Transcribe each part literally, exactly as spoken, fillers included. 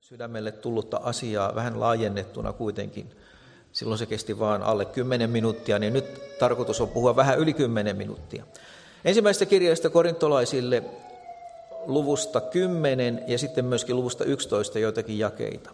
sydämelle tullutta asiaa vähän laajennettuna kuitenkin. Silloin se kesti vain alle kymmenen minuuttia, niin nyt tarkoitus on puhua vähän yli kymmenen minuuttia. Ensimmäisestä kirjeestä korintolaisille luvusta kymmenen ja sitten myöskin luvusta yksitoista joitakin jakeita.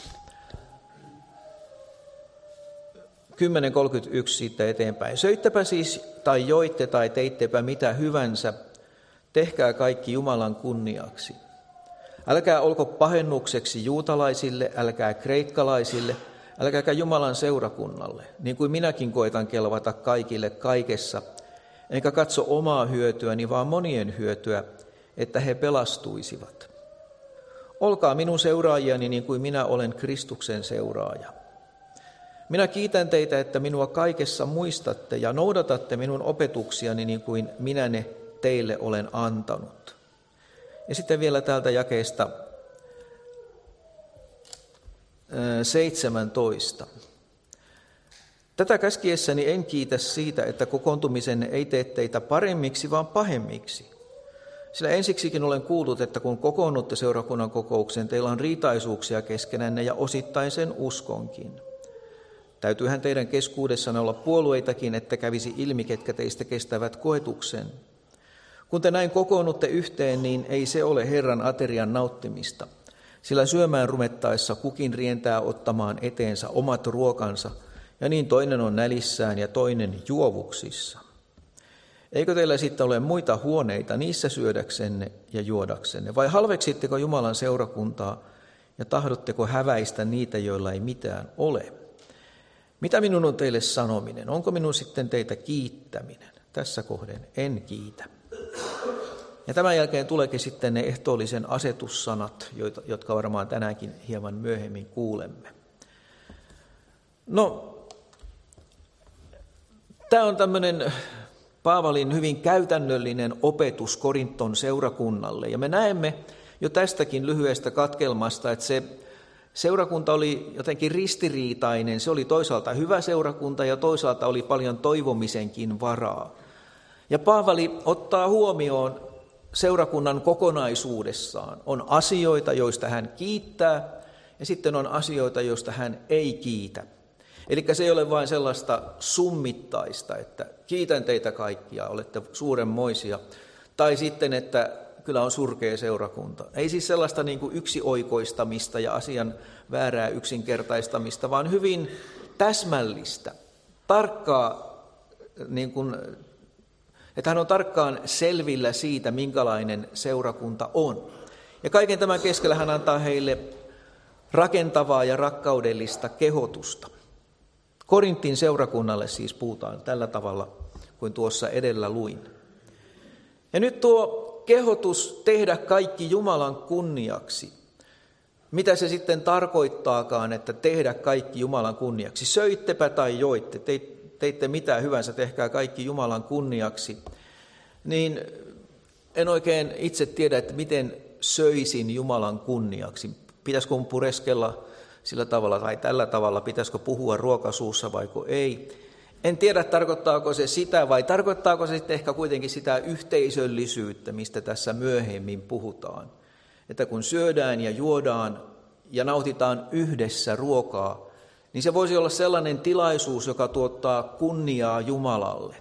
kymmenen kolmekymmentäyksi siitä eteenpäin. Söittepä siis tai joitte tai teittepä mitä hyvänsä, tehkää kaikki Jumalan kunniaksi. Älkää olko pahennukseksi juutalaisille, älkää kreikkalaisille, älkääkä Jumalan seurakunnalle, niin kuin minäkin koetan kelvata kaikille kaikessa, enkä katso omaa hyötyäni, vaan monien hyötyä, että he pelastuisivat. Olkaa minun seuraajiani niin kuin minä olen Kristuksen seuraaja. Minä kiitän teitä, että minua kaikessa muistatte ja noudatatte minun opetuksiani niin kuin minä ne teille olen antanut. Ja sitten vielä täältä jakeesta seitsemäntoista. Tätä käskiessäni en kiitä siitä, että kokoontumisenne ei tee teitä paremmiksi, vaan pahemmiksi. Sillä ensiksikin olen kuullut, että kun kokoonnutte seurakunnan kokoukseen, teillä on riitaisuuksia keskenänne ja osittain sen uskonkin. Täytyyhän teidän keskuudessanne olla puolueitakin, että kävisi ilmi, ketkä teistä kestävät koetuksen. Kun te näin kokoonnutte yhteen, niin ei se ole Herran aterian nauttimista, sillä syömään rumettaessa kukin rientää ottamaan eteensä omat ruokansa, ja niin toinen on nälissään ja toinen juovuksissa. Eikö teillä sitten ole muita huoneita niissä syödäksenne ja juodaksenne, vai halveksitteko Jumalan seurakuntaa ja tahdotteko häväistä niitä, joilla ei mitään ole? Mitä minun on teille sanominen? Onko minun sitten teitä kiittäminen? Tässä kohden en kiitä. Ja tämän jälkeen tuleekin sitten ne ehtoollisen asetussanat, jotka varmaan tänäänkin hieman myöhemmin kuulemme. No, tämä on tämmöinen Paavalin hyvin käytännöllinen opetus Korinton seurakunnalle. Ja me näemme jo tästäkin lyhyestä katkelmasta, että se seurakunta oli jotenkin ristiriitainen. Se oli toisaalta hyvä seurakunta ja toisaalta oli paljon toivomisenkin varaa. Ja Paavali ottaa huomioon seurakunnan kokonaisuudessaan. On asioita, joista hän kiittää, ja sitten on asioita, joista hän ei kiitä. Eli se ei ole vain sellaista summittaista, että kiitän teitä kaikkia, olette suurenmoisia, tai sitten, että kyllä on surkea seurakunta. Ei siis sellaista niin kuin yksioikoistamista ja asian väärää yksinkertaistamista, vaan hyvin täsmällistä, tarkkaa, niin kuin, että hän on tarkkaan selvillä siitä, minkälainen seurakunta on. Ja kaiken tämän keskellä hän antaa heille rakentavaa ja rakkaudellista kehotusta. Korintin seurakunnalle siis puhutaan tällä tavalla, kuin tuossa edellä luin. Ja nyt tuo kehotus tehdä kaikki Jumalan kunniaksi. Mitä se sitten tarkoittaakaan, että tehdä kaikki Jumalan kunniaksi? Söittepä tai joitte, teitte mitä hyvänsä, tehkää kaikki Jumalan kunniaksi. Niin en oikein itse tiedä, että miten söisin Jumalan kunniaksi. Pitäisikö mun pureskella sillä tavalla tai tällä tavalla, pitäisikö puhua ruokasuussa vaiko ei. En tiedä, tarkoittaako se sitä vai tarkoittaako se sitten ehkä kuitenkin sitä yhteisöllisyyttä, mistä tässä myöhemmin puhutaan. Että kun syödään ja juodaan ja nautitaan yhdessä ruokaa, niin se voisi olla sellainen tilaisuus, joka tuottaa kunniaa Jumalalle.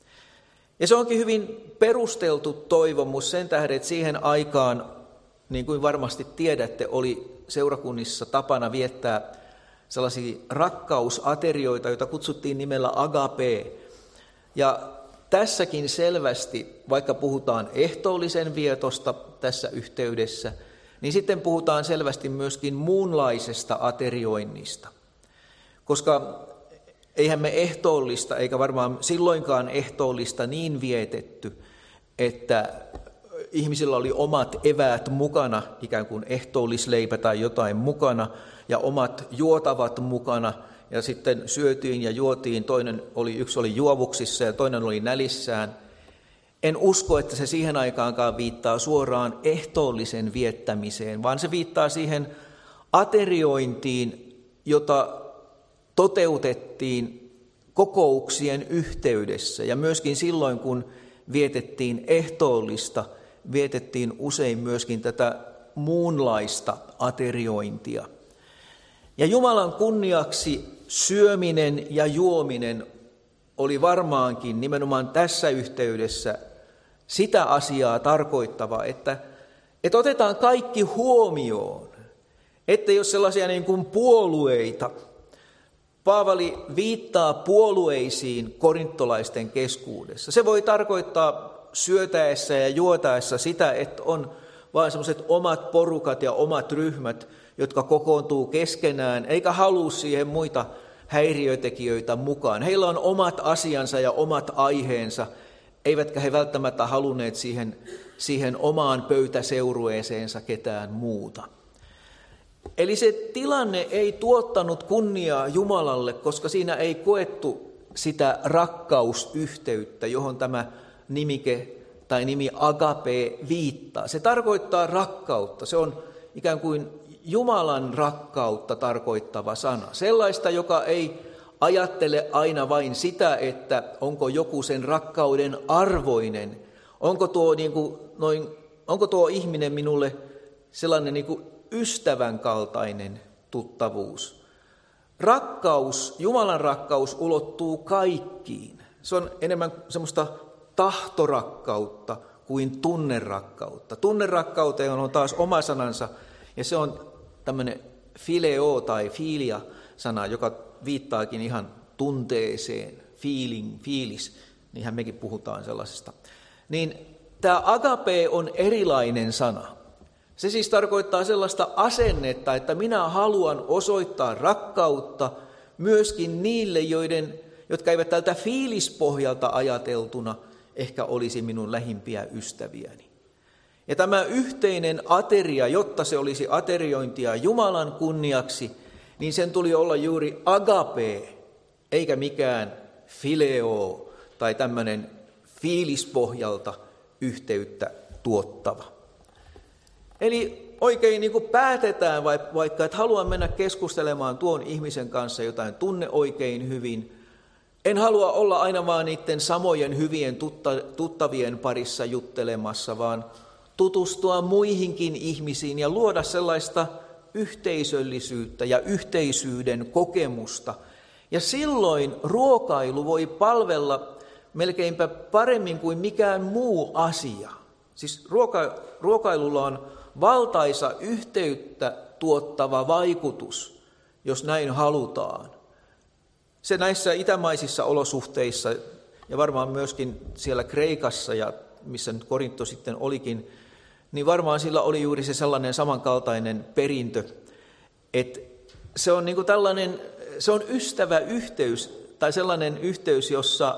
Ja se onkin hyvin perusteltu toivomus sen tähden, että siihen aikaan, niin kuin varmasti tiedätte, oli seurakunnissa tapana viettää sellaisia rakkausaterioita, joita kutsuttiin nimellä agape. Ja tässäkin selvästi, vaikka puhutaan ehtoollisen vietosta tässä yhteydessä, niin sitten puhutaan selvästi myöskin muunlaisesta aterioinnista. Koska eihän me ehtoollista, eikä varmaan silloinkaan ehtoollista niin vietetty, että ihmisillä oli omat eväät mukana, ikään kuin ehtoollisleipä tai jotain mukana, ja omat juotavat mukana, ja sitten syötiin ja juotiin, toinen oli, yksi oli juovuksissa ja toinen oli nälissään. En usko, että se siihen aikaankaan viittaa suoraan ehtoollisen viettämiseen, vaan se viittaa siihen ateriointiin, jota toteutettiin kokouksien yhteydessä, ja myöskin silloin, kun vietettiin ehtoollista, vietettiin usein myöskin tätä muunlaista ateriointia. Ja Jumalan kunniaksi syöminen ja juominen oli varmaankin nimenomaan tässä yhteydessä sitä asiaa tarkoittava, että, että otetaan kaikki huomioon, että jos sellaisia niin kuin puolueita, Paavali viittaa puolueisiin korintolaisten keskuudessa. Se voi tarkoittaa syötäessä ja juotaessa sitä, että on vain sellaiset omat porukat ja omat ryhmät, jotka kokoontuu keskenään, eikä halua siihen muita häiriötekijöitä mukaan. Heillä on omat asiansa ja omat aiheensa, eivätkä he välttämättä halunneet siihen, siihen omaan pöytäseurueeseensa ketään muuta. Eli se tilanne ei tuottanut kunniaa Jumalalle, koska siinä ei koettu sitä rakkausyhteyttä, johon tämä nimike tai nimi agape viittaa. Se tarkoittaa rakkautta. Se on ikään kuin Jumalan rakkautta tarkoittava sana. Sellaista, joka ei ajattele aina vain sitä, että onko joku sen rakkauden arvoinen. Onko tuo, niin kuin, noin, onko tuo ihminen minulle sellainen niin kuin ystävän kaltainen tuttavuus. Rakkaus, Jumalan rakkaus ulottuu kaikkiin. Se on enemmän semmoista tahtorakkautta kuin tunnerakkautta. Tunnerakkauteen on taas oma sanansa, ja se on tämmöinen fileo tai filia-sana, joka viittaakin ihan tunteeseen, feeling, fiilis, niinhän mekin puhutaan sellaisesta. Niin tämä agape on erilainen sana. Se siis tarkoittaa sellaista asennetta, että minä haluan osoittaa rakkautta myöskin niille, joiden, jotka eivät tältä fiilispohjalta ajateltuna ehkä olisi minun lähimpiä ystäviäni. Ja tämä yhteinen ateria, jotta se olisi ateriointia Jumalan kunniaksi, niin sen tuli olla juuri agape, eikä mikään fileo tai tämmöinen fiilispohjalta yhteyttä tuottava. Eli oikein niin kuin päätetään vaikka, että haluan mennä keskustelemaan tuon ihmisen kanssa, jotain tunne oikein hyvin. En halua olla aina vaan niiden samojen hyvien tuttavien parissa juttelemassa, vaan tutustua muihinkin ihmisiin ja luoda sellaista yhteisöllisyyttä ja yhteisyyden kokemusta. Ja silloin ruokailu voi palvella melkeinpä paremmin kuin mikään muu asia. Siis ruoka, ruokailulla on valtaisa yhteyttä tuottava vaikutus, jos näin halutaan. Se näissä itämaisissa olosuhteissa ja varmaan myöskin siellä Kreikassa ja missä nyt Korinto sitten olikin, niin varmaan sillä oli juuri se sellainen samankaltainen perintö, että se on niin kuin tällainen, se on ystäväyhteys tai sellainen yhteys, jossa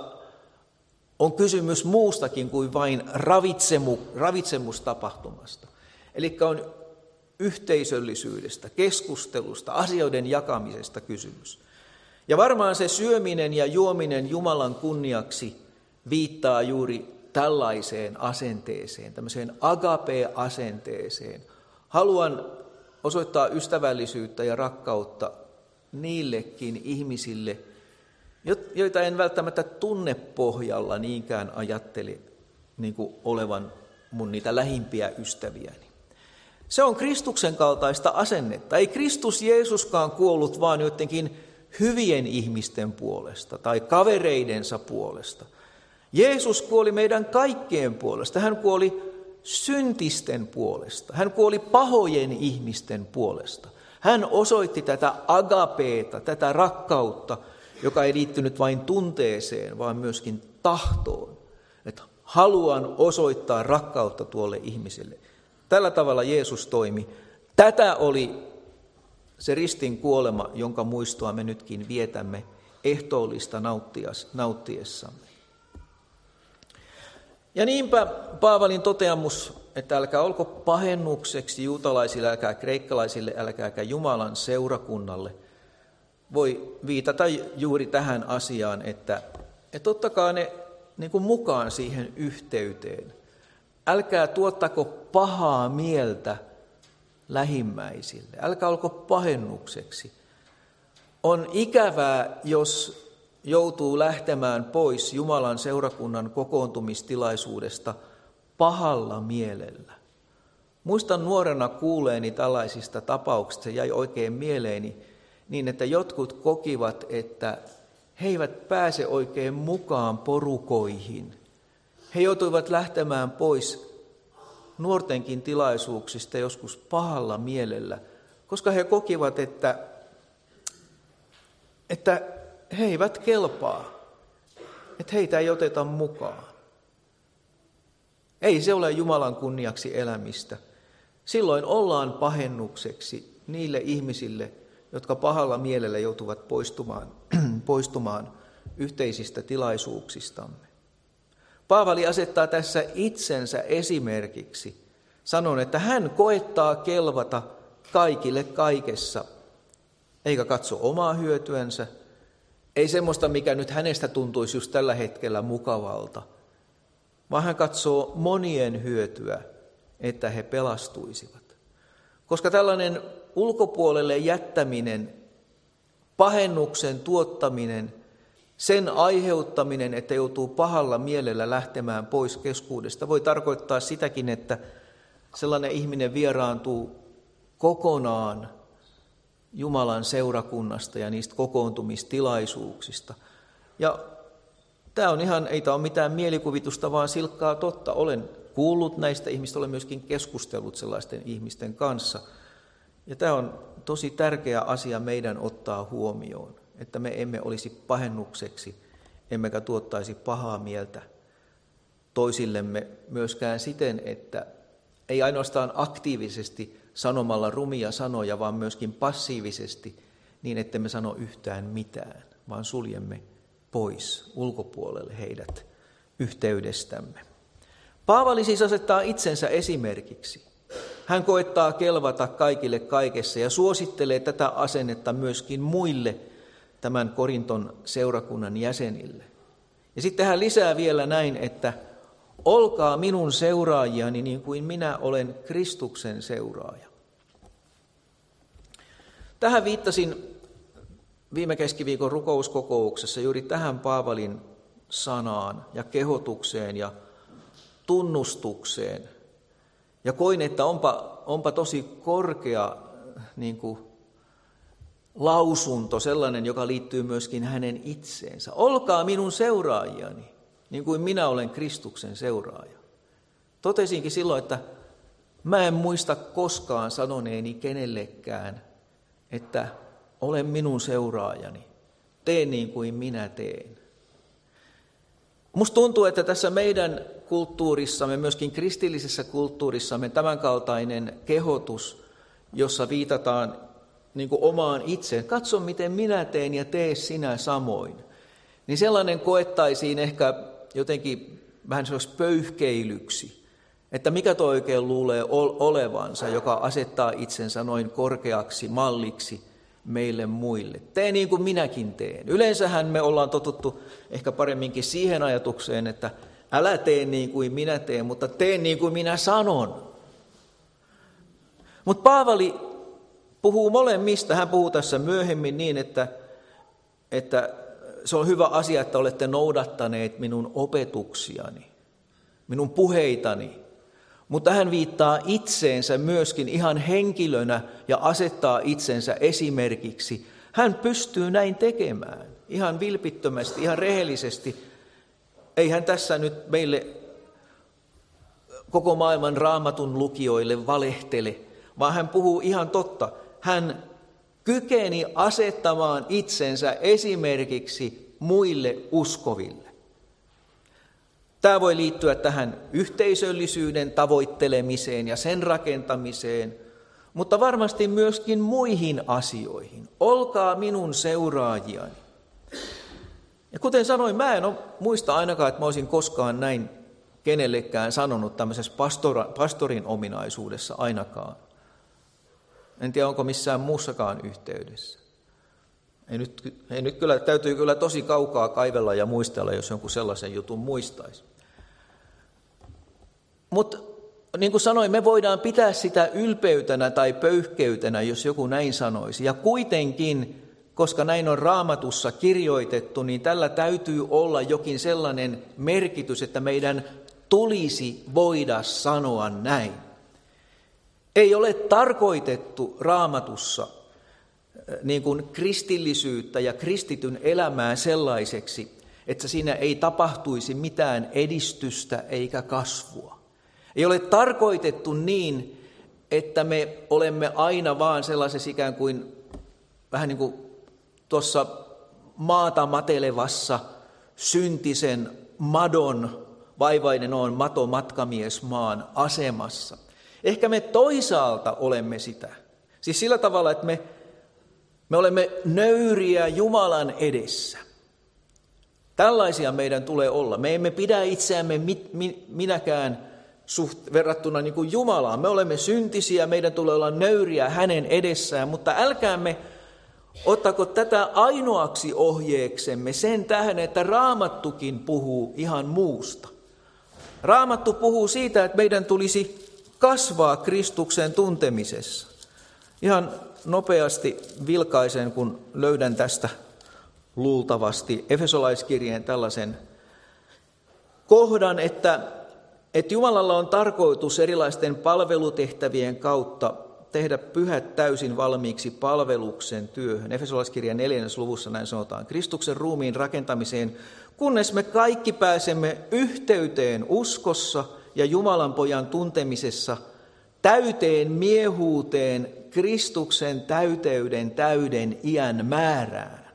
on kysymys muustakin kuin vain ravitsemu, ravitsemustapahtumasta. Eli on yhteisöllisyydestä, keskustelusta, asioiden jakamisesta kysymys. Ja varmaan se syöminen ja juominen Jumalan kunniaksi viittaa juuri tällaiseen asenteeseen, tämmöiseen agape-asenteeseen. Haluan osoittaa ystävällisyyttä ja rakkautta niillekin ihmisille, joita en välttämättä tunnepohjalla niinkään ajattele niin kuin olevan mun niitä lähimpiä ystäviäni. Se on Kristuksen kaltaista asennetta. Ei Kristus Jeesuskaan kuollut vaan jotenkin hyvien ihmisten puolesta tai kavereidensa puolesta. Jeesus kuoli meidän kaikkien puolesta. Hän kuoli syntisten puolesta. Hän kuoli pahojen ihmisten puolesta. Hän osoitti tätä agapeeta, tätä rakkautta, joka ei liittynyt vain tunteeseen, vaan myöskin tahtoon. Että haluan osoittaa rakkautta tuolle ihmiselle. Tällä tavalla Jeesus toimi. Tätä oli se ristin kuolema, jonka muistoa me nytkin vietämme ehtoollista nauttiessamme. Ja niinpä Paavalin toteamus, että älkää olko pahennukseksi juutalaisille, älkää kreikkalaisille, älkääkä Jumalan seurakunnalle, voi viitata juuri tähän asiaan, että, että ottakaa ne niin kuin mukaan siihen yhteyteen. Älkää tuottako pahaa mieltä lähimmäisille, älkää olko pahennukseksi. On ikävää, jos joutuu lähtemään pois Jumalan seurakunnan kokoontumistilaisuudesta pahalla mielellä. Muistan nuorena kuuleeni tällaisista tapauksista, se jäi oikein mieleeni, niin että jotkut kokivat, että he eivät pääse oikein mukaan porukoihin. He joutuivat lähtemään pois nuortenkin tilaisuuksista joskus pahalla mielellä, koska he kokivat, että, että he eivät kelpaa, että heitä ei oteta mukaan. Ei se ole Jumalan kunniaksi elämistä. Silloin ollaan pahennukseksi niille ihmisille, jotka pahalla mielellä joutuvat poistumaan, poistumaan yhteisistä tilaisuuksistamme. Paavali asettaa tässä itsensä esimerkiksi. Sanon, että hän koettaa kelvata kaikille kaikessa, eikä katso omaa hyötyänsä, ei semmoista, mikä nyt hänestä tuntuisi just tällä hetkellä mukavalta, vaan hän katsoo monien hyötyä, että he pelastuisivat. Koska tällainen ulkopuolelle jättäminen, pahennuksen tuottaminen, sen aiheuttaminen, että joutuu pahalla mielellä lähtemään pois keskuudesta, voi tarkoittaa sitäkin, että sellainen ihminen vieraantuu kokonaan Jumalan seurakunnasta ja niistä kokoontumistilaisuuksista. Ja tämä on ihan, ei tämä ole mitään mielikuvitusta, vaan silkkaa totta. Olen kuullut näistä ihmistä, olen myöskin keskustellut sellaisten ihmisten kanssa. Ja tämä on tosi tärkeä asia meidän ottaa huomioon, että me emme olisi pahennukseksi, emmekä tuottaisi pahaa mieltä toisillemme myöskään siten, että ei ainoastaan aktiivisesti sanomalla rumia sanoja, vaan myöskin passiivisesti niin, että me sano yhtään mitään, vaan suljemme pois ulkopuolelle heidät yhteydestämme. Paavali siis asettaa itsensä esimerkiksi. Hän koettaa kelvata kaikille kaikessa ja suosittelee tätä asennetta myöskin muille tämän Korinton seurakunnan jäsenille. Ja sitten hän lisää vielä näin, että olkaa minun seuraajiani niin kuin minä olen Kristuksen seuraaja. Tähän viittasin viime keskiviikon rukouskokouksessa juuri tähän Paavalin sanaan ja kehotukseen ja tunnustukseen. Ja koin, että onpa, onpa tosi korkea niin kuin, lausunto, sellainen, joka liittyy myöskin hänen itseensä. Olkaa minun seuraajiani, niin kuin minä olen Kristuksen seuraaja. Totesinkin silloin, että mä en muista koskaan sanoneeni kenellekään, että olen minun seuraajani, tee niin kuin minä teen. Musta tuntuu, että tässä meidän kulttuurissamme, myöskin kristillisessä kulttuurissamme tämänkaltainen kehotus, jossa viitataan niin kuin omaan itseen, katso miten minä teen ja tee sinä samoin, niin sellainen koettaisiin ehkä jotenkin vähän sellaisi pöyhkeilyksi, että mikä toi oikein luulee olevansa, joka asettaa itsensä noin korkeaksi malliksi meille muille. Tee niin kuin minäkin teen. Yleensähän me ollaan totuttu ehkä paremminkin siihen ajatukseen, että älä tee niin kuin minä teen, mutta tee niin kuin minä sanon. Mutta Paavali puhuu molemmista. Hän puhuu tässä myöhemmin niin, että, että se on hyvä asia, että olette noudattaneet minun opetuksiani, minun puheitani. Mutta hän viittaa itseensä myöskin ihan henkilönä ja asettaa itsensä esimerkiksi. Hän pystyy näin tekemään ihan vilpittömästi, ihan rehellisesti. Ei hän tässä nyt meille koko maailman raamatun lukijoille valehtele, vaan hän puhuu ihan totta. Hän kykeni asettamaan itsensä esimerkiksi muille uskoville. Tämä voi liittyä tähän yhteisöllisyyden tavoittelemiseen ja sen rakentamiseen, mutta varmasti myöskin muihin asioihin. Olkaa minun seuraajiani. Ja kuten sanoin, mä en ole, muista ainakaan, että mä olisin koskaan näin kenellekään sanonut tämmöisessä pastora, pastorin ominaisuudessa ainakaan. En tiedä, onko missään muussakaan yhteydessä. Ei nyt, ei nyt kyllä, täytyy kyllä tosi kaukaa kaivella ja muistella, jos jonkun sellaisen jutun muistaisi. Mutta niin kuin sanoin, me voidaan pitää sitä ylpeytenä tai pöyhkeytenä, jos joku näin sanoisi. Ja kuitenkin, koska näin on Raamatussa kirjoitettu, niin tällä täytyy olla jokin sellainen merkitys, että meidän tulisi voida sanoa näin. Ei ole tarkoitettu Raamatussa niin kuin kristillisyyttä ja kristityn elämää sellaiseksi, että siinä ei tapahtuisi mitään edistystä eikä kasvua. Ei ole tarkoitettu niin, että me olemme aina vaan sellaisessa ikään kuin vähän niin kuin tuossa maata matelevassa syntisen madon, vaivainen on mato matkamies maan asemassa. Ehkä me toisaalta olemme sitä. Siis sillä tavalla, että me, me olemme nöyriä Jumalan edessä. Tällaisia meidän tulee olla. Me emme pidä itseämme mit, mi, minäkään suht, verrattuna niin kuin Jumalaan. Me olemme syntisiä, meidän tulee olla nöyriä hänen edessään, mutta älkäämme ottako tätä ainoaksi ohjeeksemme sen tähden, että Raamattukin puhuu ihan muusta. Raamattu puhuu siitä, että meidän tulisi kasvaa Kristuksen tuntemisessa. Ihan nopeasti vilkaisen, kun löydän tästä luultavasti Efesolaiskirjeen tällaisen kohdan, että, että Jumalalla on tarkoitus erilaisten palvelutehtävien kautta tehdä pyhät täysin valmiiksi palveluksen työhön. Efesolaiskirjan neljännessä luvussa näin sanotaan, Kristuksen ruumiin rakentamiseen, kunnes me kaikki pääsemme yhteyteen uskossa ja Jumalan pojan tuntemisessa, täyteen miehuuteen, Kristuksen täyteyden täyden iän määrään.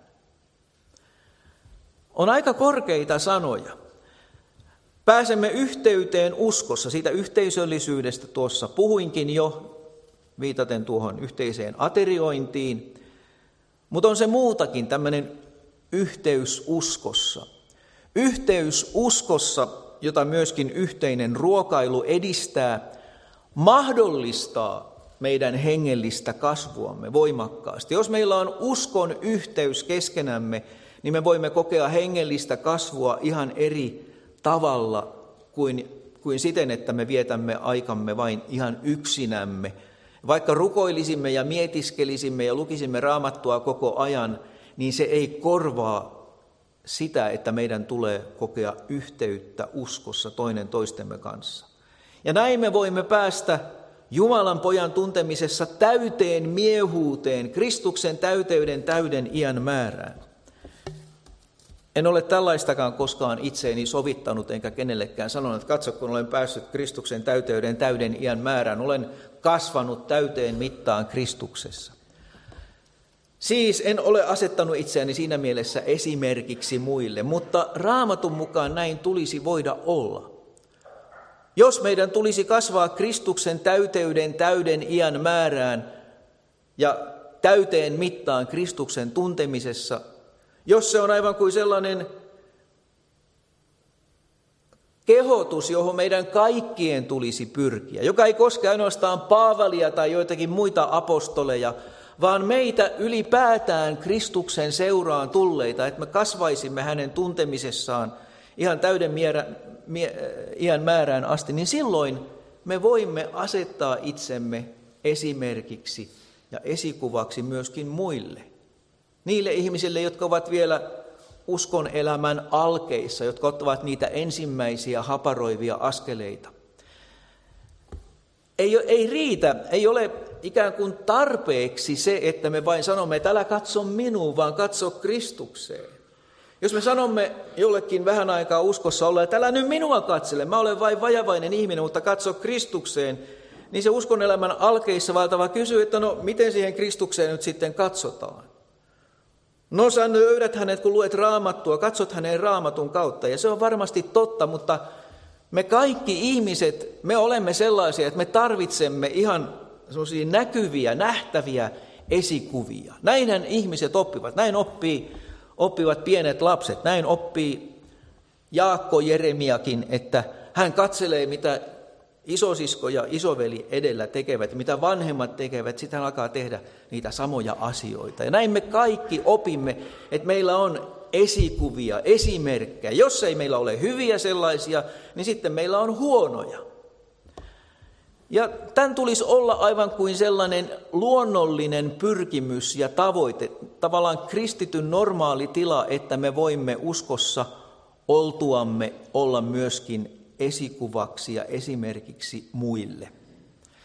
On aika korkeita sanoja. Pääsemme yhteyteen uskossa, siitä yhteisöllisyydestä tuossa puhuinkin jo, viitaten tuohon yhteiseen ateriointiin, mutta on se muutakin, tämmöinen yhteys uskossa. Yhteys uskossa, jota myöskin yhteinen ruokailu edistää, mahdollistaa meidän hengellistä kasvuamme voimakkaasti. Jos meillä on uskon yhteys keskenämme, niin me voimme kokea hengellistä kasvua ihan eri tavalla kuin, kuin siten, että me vietämme aikamme vain ihan yksinämme. Vaikka rukoilisimme ja mietiskelisimme ja lukisimme Raamattua koko ajan, niin se ei korvaa sitä, että meidän tulee kokea yhteyttä uskossa toinen toistemme kanssa. Ja näin me voimme päästä Jumalan pojan tuntemisessa täyteen miehuuteen, Kristuksen täyteyden täyden iän määrään. En ole tällaistakaan koskaan itseeni sovittanut enkä kenellekään sanonut, että katso, kun olen päässyt Kristuksen täyteyden täyden iän määrään, olen kasvanut täyteen mittaan Kristuksessa. Siis en ole asettanut itseäni siinä mielessä esimerkiksi muille, mutta Raamatun mukaan näin tulisi voida olla. Jos meidän tulisi kasvaa Kristuksen täyteyden täyden iän määrään ja täyteen mittaan Kristuksen tuntemisessa, jos se on aivan kuin sellainen kehotus, johon meidän kaikkien tulisi pyrkiä, joka ei koske ainoastaan Paavalia tai joitakin muita apostoleja, vaan meitä ylipäätään Kristuksen seuraan tulleita, että me kasvaisimme hänen tuntemisessaan ihan täyden mierä, mie, iän määrään asti, niin silloin me voimme asettaa itsemme esimerkiksi ja esikuvaksi myöskin muille. Niille ihmisille, jotka ovat vielä uskon elämän alkeissa, jotka ottavat niitä ensimmäisiä haparoivia askeleita. Ei, ei riitä, ei ole ikään kuin tarpeeksi se, että me vain sanomme, että älä katso minuun, vaan katso Kristukseen. Jos me sanomme jollekin vähän aikaa uskossa olla, että älä nyt minua katsele, mä olen vain vajavainen ihminen, mutta katso Kristukseen, niin se uskon elämän alkeissa valtava kysyy, että no miten siihen Kristukseen nyt sitten katsotaan? No sä löydät hänet, kun luet Raamattua, katsot hänen Raamatun kautta, ja se on varmasti totta, mutta me kaikki ihmiset, me olemme sellaisia, että me tarvitsemme ihan sellaisia näkyviä, nähtäviä esikuvia. Näinhän ihmiset oppivat, näin oppii, oppivat pienet lapset, näin oppii Jaakko Jeremiakin, että hän katselee, mitä isosisko ja isoveli edellä tekevät, mitä vanhemmat tekevät, sitten hän alkaa tehdä niitä samoja asioita. Ja näin me kaikki opimme, että meillä on esikuvia, esimerkkejä. Jos ei meillä ole hyviä sellaisia, niin sitten meillä on huonoja. Ja tämän tulisi olla aivan kuin sellainen luonnollinen pyrkimys ja tavoite, tavallaan kristityn normaali tila, että me voimme uskossa oltuamme olla myöskin esikuvaksi ja esimerkiksi muille.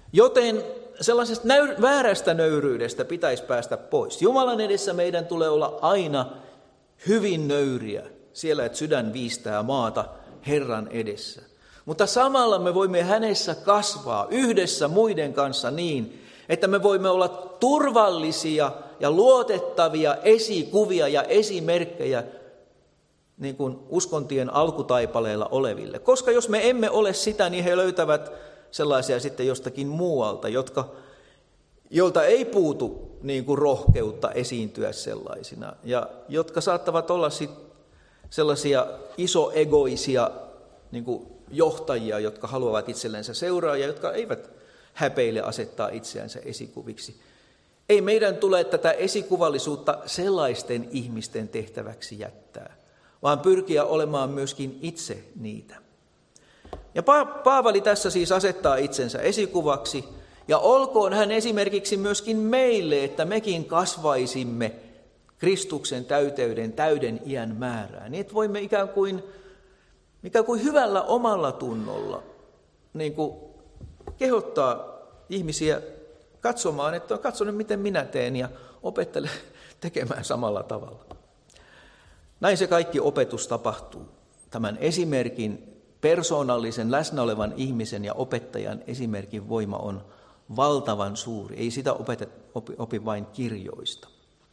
Joten sellaisesta näy- väärästä nöyryydestä pitäisi päästä pois. Jumalan edessä meidän tulee olla aina hyvin nöyriä siellä, että sydän viistää maata Herran edessä. Mutta samalla me voimme hänessä kasvaa yhdessä muiden kanssa niin, että me voimme olla turvallisia ja luotettavia esikuvia ja esimerkkejä niin kuin uskontien alkutaipaleilla oleville. Koska jos me emme ole sitä, niin he löytävät sellaisia sitten jostakin muualta, jotka, joilta ei puutu niin kuin rohkeutta esiintyä sellaisina, ja jotka saattavat olla sitten sellaisia isoegoisia niin kuin johtajia, jotka haluavat itsellensä seuraajia, jotka eivät häpeile asettaa itseänsä esikuviksi. Ei meidän tule tätä esikuvallisuutta sellaisten ihmisten tehtäväksi jättää, vaan pyrkiä olemaan myöskin itse niitä. Ja Paavali tässä siis asettaa itsensä esikuvaksi, ja olkoon hän esimerkiksi myöskin meille, että mekin kasvaisimme Kristuksen täyteyden täyden iän määrään, niin että voimme ikään kuin, ikään kuin hyvällä omalla tunnolla niin kuin kehottaa ihmisiä katsomaan, että katso nyt miten minä teen ja opettele tekemään samalla tavalla. Näin se kaikki opetus tapahtuu. Tämän esimerkin, persoonallisen läsnä olevan ihmisen ja opettajan esimerkin voima on valtavan suuri. Ei sitä opeta, opi, opi vain kirjoista.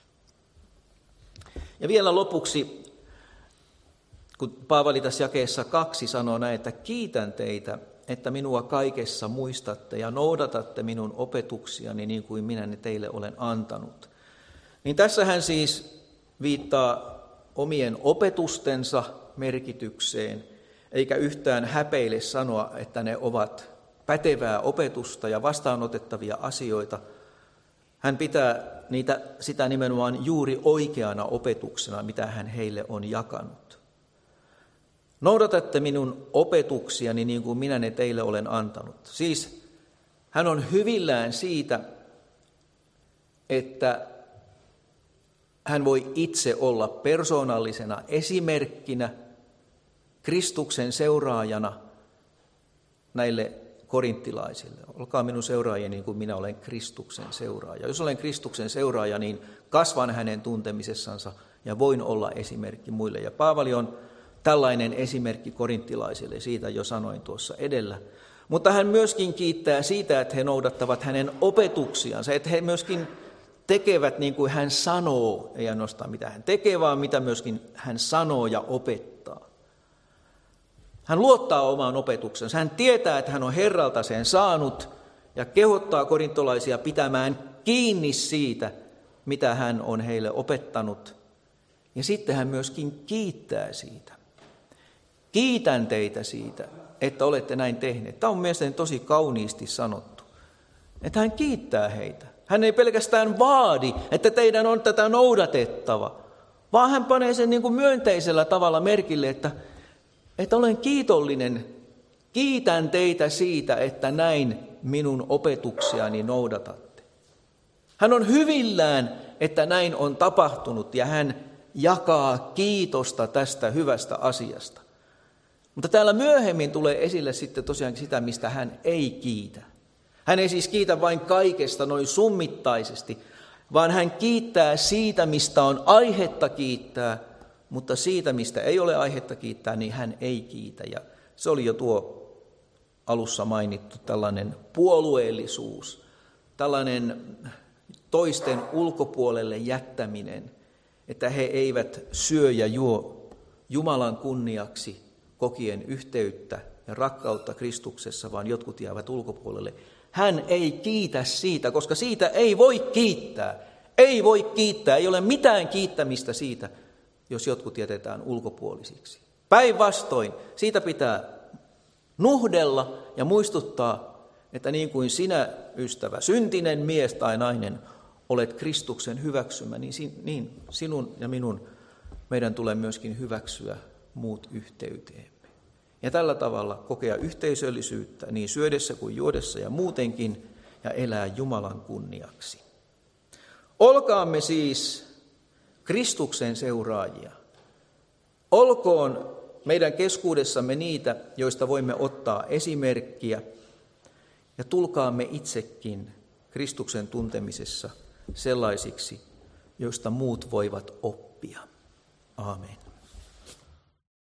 Ja vielä lopuksi, kun Paavali tässä jakeessa kaksi sanoo näin, että kiitän teitä, että minua kaikessa muistatte ja noudatatte minun opetuksiani niin kuin minä ne teille olen antanut. Niin tässä hän siis viittaa omien opetustensa merkitykseen, eikä yhtään häpeile sanoa, että ne ovat pätevää opetusta ja vastaanotettavia asioita. Hän pitää niitä, sitä nimenomaan juuri oikeana opetuksena, mitä hän heille on jakanut. Noudatatte minun opetuksiani niin kuin minä ne teille olen antanut. Siis hän on hyvillään siitä, että hän voi itse olla persoonallisena esimerkkinä, Kristuksen seuraajana näille korinttilaisille. Olkaa minun seuraajia niin kuin minä olen Kristuksen seuraaja. Jos olen Kristuksen seuraaja, niin kasvan hänen tuntemisessansa ja voin olla esimerkki muille. Ja Paavali on tällainen esimerkki korinttilaisille, siitä jo sanoin tuossa edellä. Mutta hän myöskin kiittää siitä, että he noudattavat hänen opetuksiansa, että he myöskin tekevät niin kuin hän sanoo, ei ainoastaan mitä hän tekee, vaan mitä myöskin hän sanoo ja opettaa. Hän luottaa omaan opetuksensa. Hän tietää, että hän on Herralta sen saanut ja kehottaa korintolaisia pitämään kiinni siitä, mitä hän on heille opettanut. Ja sitten hän myöskin kiittää siitä. Kiitän teitä siitä, että olette näin tehneet. Tämä on mielestäni tosi kauniisti sanottu. Että hän kiittää heitä. Hän ei pelkästään vaadi, että teidän on tätä noudatettava, vaan hän panee sen niin kuin myönteisellä tavalla merkille, että Että olen kiitollinen, kiitän teitä siitä, että näin minun opetuksiani noudatatte. Hän on hyvillään, että näin on tapahtunut ja hän jakaa kiitosta tästä hyvästä asiasta. Mutta täällä myöhemmin tulee esille sitten tosiaan sitä, mistä hän ei kiitä. Hän ei siis kiitä vain kaikesta noin summittaisesti, vaan hän kiittää siitä, mistä on aihetta kiittää, mutta siitä, mistä ei ole aihetta kiittää, niin hän ei kiitä. Ja se oli jo tuo alussa mainittu tällainen puolueellisuus, tällainen toisten ulkopuolelle jättäminen, että he eivät syö ja juo Jumalan kunniaksi kokien yhteyttä ja rakkautta Kristuksessa, vaan jotkut jäävät ulkopuolelle. Hän ei kiitä siitä, koska siitä ei voi kiittää. Ei voi kiittää, ei ole mitään kiittämistä siitä, jos jotkut jätetään ulkopuolisiksi. Päinvastoin, siitä pitää nuhdella ja muistuttaa, että niin kuin sinä, ystävä, syntinen mies tai nainen, olet Kristuksen hyväksymä, niin, niin sinun ja minun meidän tulee myöskin hyväksyä muut yhteyteemme. Ja tällä tavalla kokea yhteisöllisyyttä niin syödessä kuin juodessa ja muutenkin ja elää Jumalan kunniaksi. Olkaamme siis Kristuksen seuraajia. Olkoon meidän keskuudessamme niitä, joista voimme ottaa esimerkkiä. Ja tulkaamme itsekin Kristuksen tuntemisessa sellaisiksi, joista muut voivat oppia. Aamen.